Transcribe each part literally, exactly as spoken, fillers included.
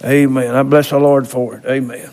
Amen. I bless the Lord for it. Amen.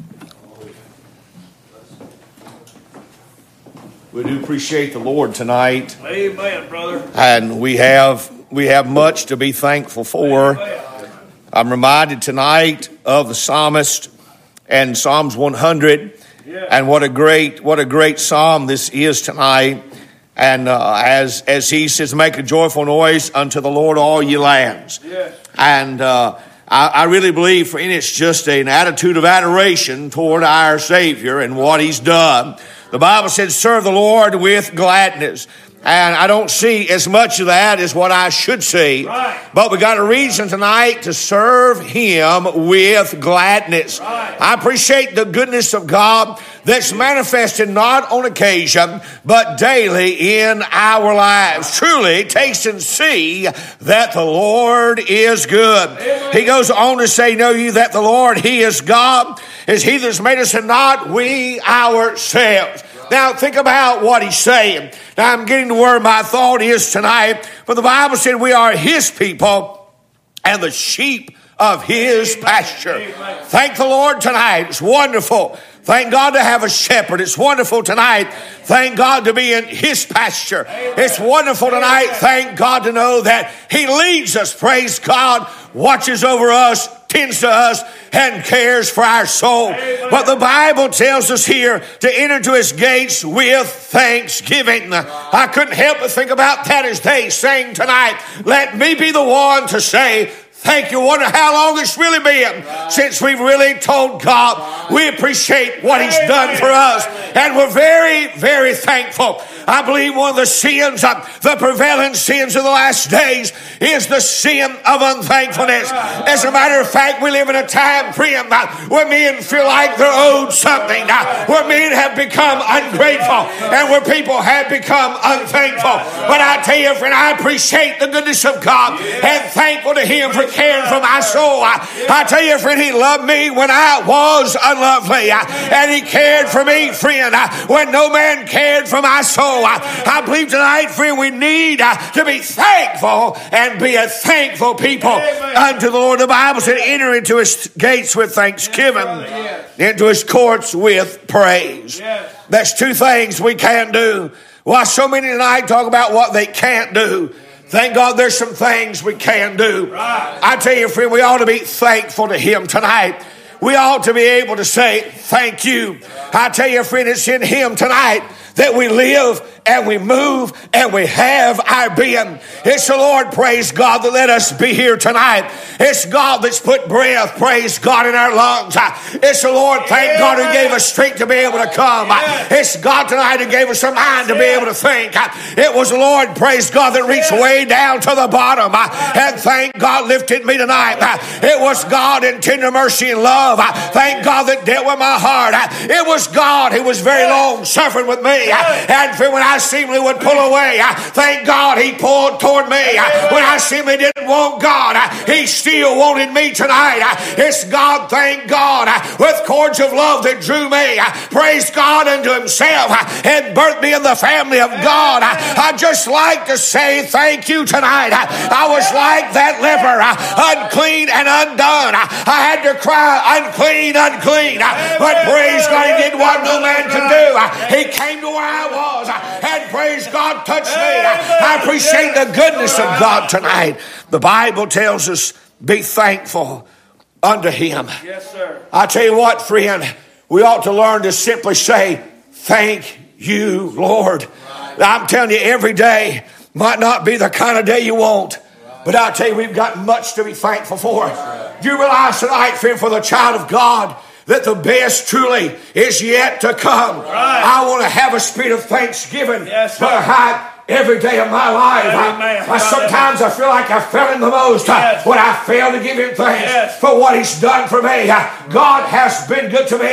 We do appreciate the Lord tonight. Amen, brother. And we have we have much to be thankful for. Amen. I'm reminded tonight of the psalmist and Psalms one hundred, Yeah. and what a great what a great psalm this is tonight. And uh, as as he says, make a joyful noise unto the Lord, all ye lands. Yes. And uh, I, I really believe, friend, it's just an attitude of adoration toward our Savior and what He's done. The Bible says, serve the Lord with gladness. And I don't see as much of that as what I should see. Right. But we got a reason tonight to serve Him with gladness. Right. I appreciate the goodness of God that's manifested not on occasion, but daily in our lives. Truly, taste and see that the Lord is good. Amen. He goes on to say, know you that the Lord, He is God. Is He that's made us and not we ourselves. Now, think about what he's saying. Now, I'm getting to where my thought is tonight. But the Bible said we are His people and the sheep of His pasture. Amen. Thank the Lord tonight. It's wonderful. Thank God to have a shepherd. It's wonderful tonight. Thank God to be in His pasture. Amen. It's wonderful tonight. Thank God to know that He leads us. Praise God. Watches over us, tends to us, and cares for our soul. Amen. But the Bible tells us here to enter to His gates with thanksgiving. I couldn't help but think about that as they sang tonight. Let me be the one to say, thank you. Wonder how long it's really been right. since we've really told God right. we appreciate what He's Amen. Done for us. Amen. And we're very, very thankful. I believe one of the sins, uh, the prevailing sins of the last days is the sin of unthankfulness. Right. As a matter of fact, we live in a time, friend, uh, where men feel like they're owed something, uh, where men have become ungrateful, and where people have become unthankful. But I tell you, friend, I appreciate the goodness of God and thankful to Him for caring for my soul. I, I tell you, friend, He loved me when I was unlovely, I, and He cared for me, friend, I, when no man cared for my soul. I, I believe tonight, friend, we need uh, to be thankful and be a thankful people Amen. Unto the Lord. The Bible said, enter into His gates with thanksgiving, yes. into His courts with praise. Yes. That's two things we can do. Why so many tonight talk about what they can't do. Thank God there's some things we can do. Right. I tell you, friend, we ought to be thankful to Him tonight. We ought to be able to say, thank you. I tell you, friend, it's in Him tonight that we live and we move and we have our being. It's the Lord, praise God, that let us be here tonight. It's God that's put breath, praise God, in our lungs. It's the Lord, thank God, who gave us strength to be able to come. It's God tonight who gave us a mind to be able to think. It was the Lord, praise God, that reached way down to the bottom and thank God lifted me tonight. It was God in tender mercy and love, thank God, that dealt with my heart. It was God who was very long suffering with me. And when I seemingly would pull away, thank God He pulled toward me. When I seemingly didn't want God, He still wanted me tonight. It's God, thank God, with cords of love that drew me, praise God, unto Himself and birthed me in the family of God. I'd just like to say thank you tonight. I was like that leper, unclean and undone. I had to cry, unclean, unclean. But praise God, He did what no man could do. He came to where I was, and praise God, touched me. I appreciate the goodness of God tonight. The Bible tells us, be thankful unto Him. Yes, sir. I tell you what, friend, we ought to learn to simply say, thank you, Lord. Right. I'm telling you, every day might not be the kind of day you want, right. but I tell you, we've got much to be thankful for. Right. Do you realize tonight, friend, for the child of God, that the best truly is yet to come? Right. I want to have a spirit of thanksgiving yes, for how every day of my life. I, I sometimes I feel like I fell in the most yes. when I fail to give Him thanks yes. for what He's done for me. God has been good to me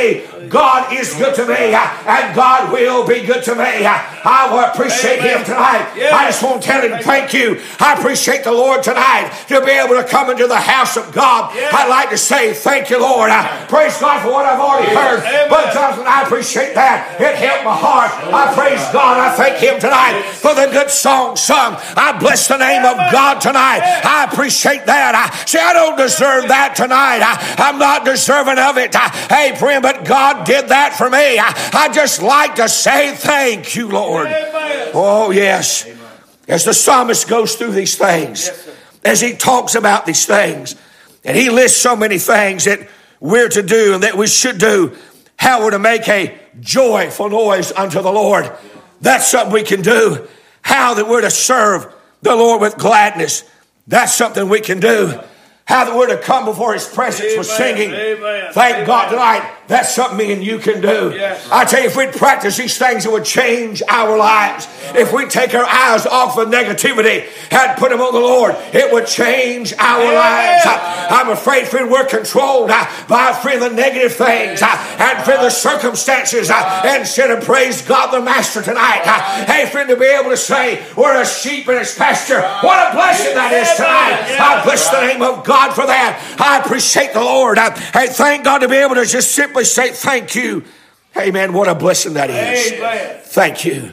God is good to me, and God will be good to me. I will appreciate Amen. Him tonight. Yes. I just want to tell him thank you. I appreciate the Lord tonight to be able to come into the house of God. Yes. I'd like to say thank you, Lord. I praise God for what I've already heard. Amen. But Jonathan, I appreciate that. It helped my heart. I praise God. I thank him tonight for the good song sung. I bless the name of God tonight. I appreciate that. I see, I don't deserve that tonight. I, I'm not deserving of it. I, hey, friend, but God did that for me. I, I just like to say thank you, Lord. Oh, yes. As the psalmist goes through these things, as he talks about these things, and he lists so many things that we're to do and that we should do, how we're to make a joyful noise unto the Lord. That's something we can do. How that we're to serve the Lord with gladness. That's something we can do. How that we're to come before his presence Amen. With singing. Amen. Thank Amen. God tonight. That's something me and you can do. Yes. I tell you, if we'd practice these things, it would change our lives. If we take our eyes off of negativity and put them on the Lord, it would change our Amen. Lives. I, I'm afraid, friend, we're controlled uh, by, friend, the negative things uh, and, friend, the circumstances. Uh, instead of praise God the Master tonight. Uh, hey, friend, to be able to say we're a sheep in his pasture. What a blessing that is tonight. I bless the name of God for that. I appreciate the Lord. I, hey, thank God to be able to just simply say thank you. Amen. What a blessing that is. Amen. Thank you.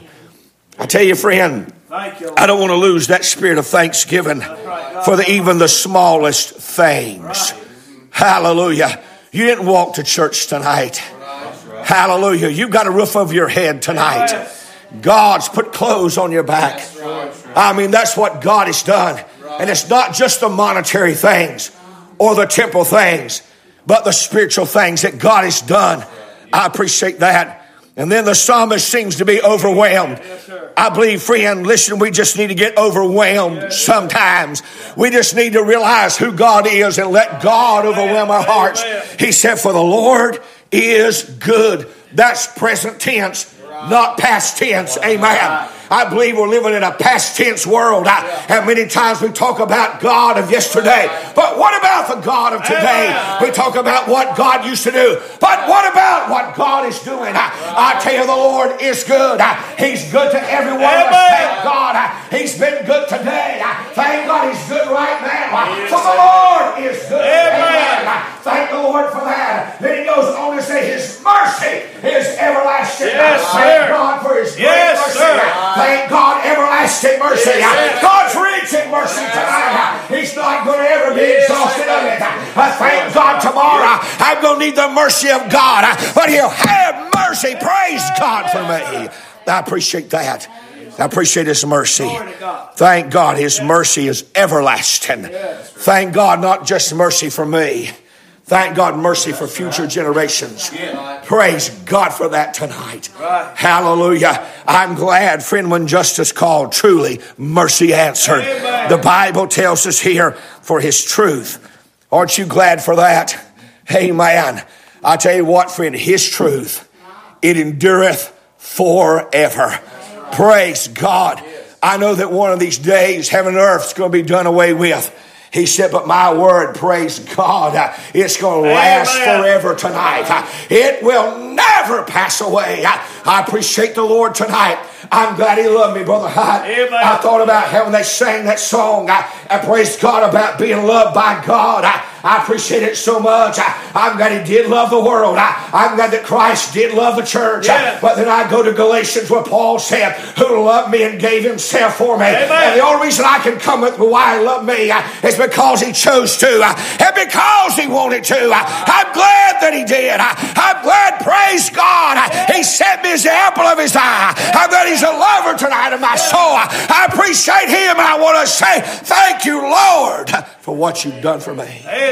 I tell you, friend, thank you, I don't want to lose that spirit of thanksgiving right, for the, even the smallest things. Right. Hallelujah. You didn't walk to church tonight. Right. Hallelujah. You got a roof over your head tonight. Yes. God's put clothes on your back. Right. I mean, that's what God has done. Right. And it's not just the monetary things or the temporal things, but the spiritual things that God has done. I appreciate that. And then the psalmist seems to be overwhelmed. Yes, I believe, friend, listen, we just need to get overwhelmed yes. sometimes. We just need to realize who God is and let God overwhelm our hearts. He said, for the Lord is good. That's present tense, not past tense. Amen. I believe we're living in a past tense world. I, and many times we talk about God of yesterday. But what about the God of today? We talk about what God used to do. But what about what God is doing? I, I tell you, the Lord is good. I, he's good to everyone. Thank God. I, he's been good today. I, thank God he's good right now. I, for the Lord is good. Amen. I, thank the Lord for that. Then he goes on to say his mercy is everlasting. Yes, thank God for his great yes, mercy. Sir. Thank God, everlasting mercy. Yes, God's rich in mercy tonight. He's not going to ever be exhausted of it. I thank God tomorrow I'm going to need the mercy of God. But he'll have mercy. Praise God for me. I appreciate that. I appreciate his mercy. Thank God his mercy is everlasting. Thank God not just mercy for me. Thank God mercy for future generations. Praise God for that tonight. Hallelujah. I'm glad, friend, when justice called, truly mercy answered. The Bible tells us here for his truth. Aren't you glad for that? Amen. I tell you what, friend, his truth, it endureth forever. Praise God. I know that one of these days heaven and earth is going to be done away with. He said, but my word, praise God, uh, it's going to last Amen. Forever tonight. Uh, it will never pass away. Uh, I appreciate the Lord tonight. I'm glad he loved me, Brother Hyde. I thought about how when they sang that song, I, I praised God about being loved by God. I, I appreciate it so much. I, I'm glad he did love the world. I, I'm glad that Christ did love the church. Yes. I, but then I go to Galatians where Paul said, who loved me and gave himself for me. Amen. And the only reason I can come with why he loved me uh, is because he chose to. Uh, and because he wanted to. Uh, I'm glad that he did. Uh, I'm glad, praise God, uh, he set me as the apple of his eye. I'm glad he's a lover tonight of my soul. Uh, I appreciate him and I want to say thank you, Lord, for what you've done for me.